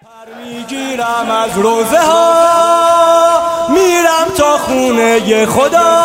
میگیرم از روزه ها میرم تا خونه خدا،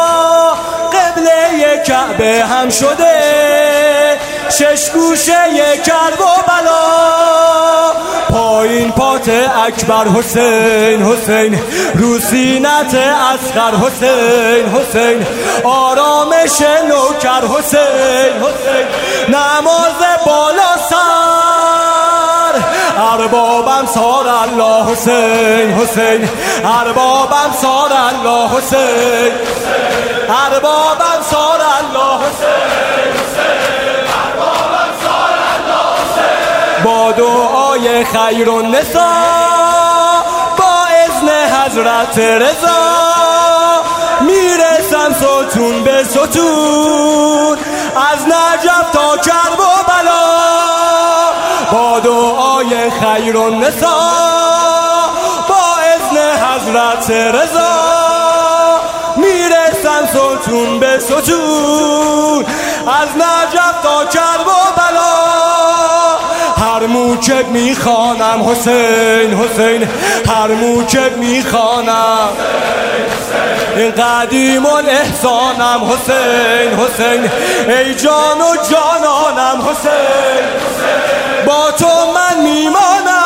قبله کعبه هم شده شش گوشه کرب و بلا. پایین پات اکبر حسین حسین، رو سینت اصغر حسین حسین، آرامش نوکر حسین حسین، نماز بالا سر اربابم سار الله حسین حسین، اربابم سار الله حسین، اربابم سار الله حسین، اربابم سار الله حسین. با دعای خیر النساء با اذن حضرت رضا میرسم ستون به ستون از نجف تا کرب و بلا. با دعای خیر النساء با اذن حضرت رضا میرسم ستون به ستون از نجف تا کرب و بلا. هر موکب میخوانم حسین حسین، هر موکب میخوانم این قدیم الاحسانم حسین حسین، ای جان و جانانم حسین، با تو من میمانم،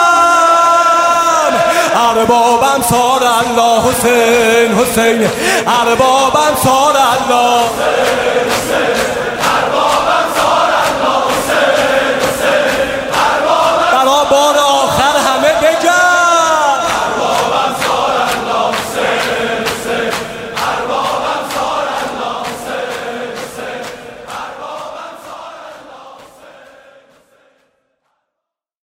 اربابم سار الله حسین حسین، اربابم سار الله.